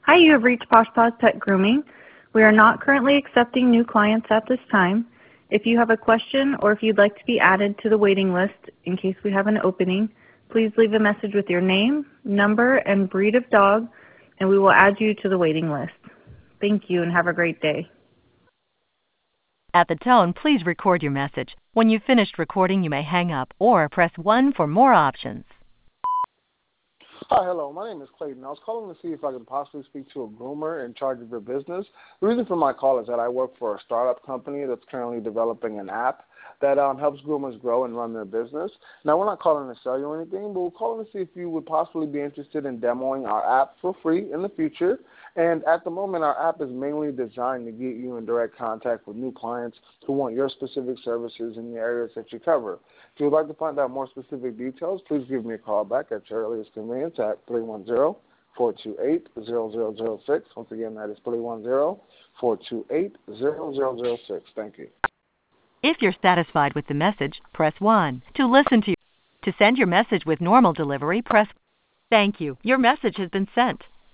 Hi, you have reached Posh Paws Pet Grooming. We are not currently accepting new clients at this time. If you have a question or if you'd like to be added to the waiting list in case we have an opening, please leave a message with your name, number, and breed of dog, and we will add you to the waiting list. Thank you and have a great day. At the tone, please record your message. When you've finished recording, you may hang up or press 1 for more options. Hi, hello. My name is Clayton. I was calling to see if I could possibly speak to a groomer in charge of your business. The reason for my call is that I work for a startup company that's currently developing an app that helps groomers grow and run their business. Now, we're not calling to sell you anything, but we're calling to see if you would possibly be interested in demoing our app for free in the future. And at the moment, our app is mainly designed to get you in direct contact with new clients who want your specific services in the areas that you cover. If you would like to find out more specific details, please give me a call back at your earliest convenience at 310-428-0006. Once again, that is 310-428-0006. Thank you. If you're satisfied with the message, press 1. To send your message with normal delivery, press. Thank you. Your message has been sent.